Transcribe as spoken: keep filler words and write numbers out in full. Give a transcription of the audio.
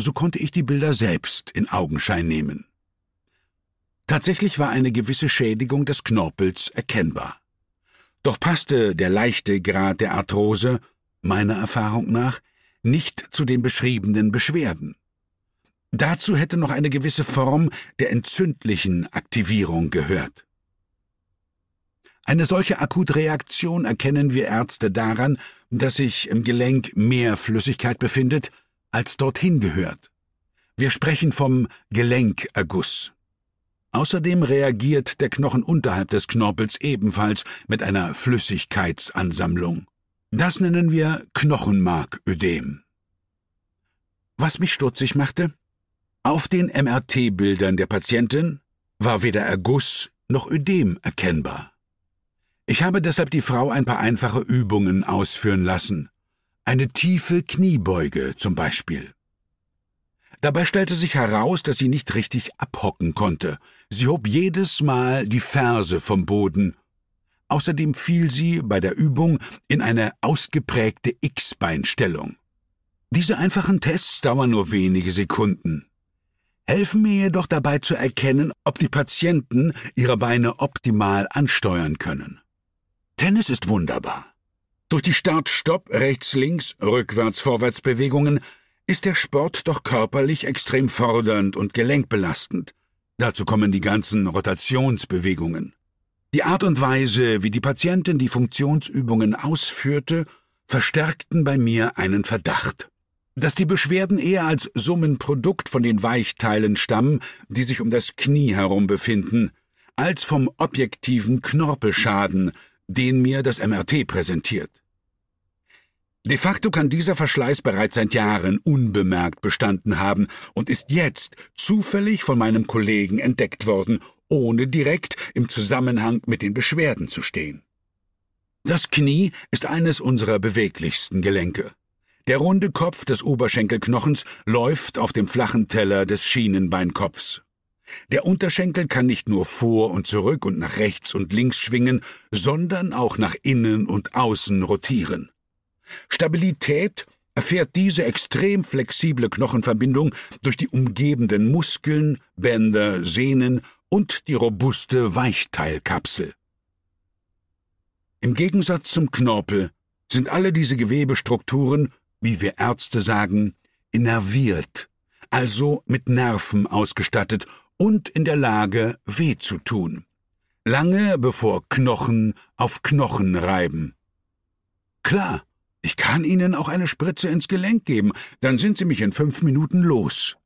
so konnte ich die Bilder selbst in Augenschein nehmen. Tatsächlich war eine gewisse Schädigung des Knorpels erkennbar. Doch passte der leichte Grad der Arthrose, meiner Erfahrung nach, nicht zu den beschriebenen Beschwerden. Dazu hätte noch eine gewisse Form der entzündlichen Aktivierung gehört. Eine solche Akutreaktion erkennen wir Ärzte daran, dass sich im Gelenk mehr Flüssigkeit befindet, als dorthin gehört. Wir sprechen vom Gelenkerguss. Außerdem reagiert der Knochen unterhalb des Knorpels ebenfalls mit einer Flüssigkeitsansammlung. Das nennen wir Knochenmarködem. Was mich stutzig machte? Auf den M R T-Bildern der Patientin war weder Erguss noch Ödem erkennbar. Ich habe deshalb die Frau ein paar einfache Übungen ausführen lassen. Eine tiefe Kniebeuge zum Beispiel. Dabei stellte sich heraus, dass sie nicht richtig abhocken konnte. Sie hob jedes Mal die Ferse vom Boden. Außerdem fiel sie bei der Übung in eine ausgeprägte X-Beinstellung. Diese einfachen Tests dauern nur wenige Sekunden, helfen mir jedoch dabei zu erkennen, ob die Patienten ihre Beine optimal ansteuern können. Tennis ist wunderbar. Durch die Start-Stopp, Rechts-Links, Rückwärts-Vorwärts-Bewegungen ist der Sport doch körperlich extrem fordernd und gelenkbelastend. Dazu kommen die ganzen Rotationsbewegungen. Die Art und Weise, wie die Patientin die Funktionsübungen ausführte, verstärkten bei mir einen Verdacht. Dass die Beschwerden eher als Summenprodukt von den Weichteilen stammen, die sich um das Knie herum befinden, als vom objektiven Knorpelschaden, den mir das M R T präsentiert. De facto kann dieser Verschleiß bereits seit Jahren unbemerkt bestanden haben und ist jetzt zufällig von meinem Kollegen entdeckt worden, ohne direkt im Zusammenhang mit den Beschwerden zu stehen. Das Knie ist eines unserer beweglichsten Gelenke. Der runde Kopf des Oberschenkelknochens läuft auf dem flachen Teller des Schienenbeinkopfs. Der Unterschenkel kann nicht nur vor und zurück und nach rechts und links schwingen, sondern auch nach innen und außen rotieren. Stabilität erfährt diese extrem flexible Knochenverbindung durch die umgebenden Muskeln, Bänder, Sehnen und die robuste Weichteilkapsel. Im Gegensatz zum Knorpel sind alle diese Gewebestrukturen, wie wir Ärzte sagen, innerviert, also mit Nerven ausgestattet und in der Lage, weh zu tun. Lange bevor Knochen auf Knochen reiben. Klar, ich kann Ihnen auch eine Spritze ins Gelenk geben, dann sind Sie mich in fünf Minuten los.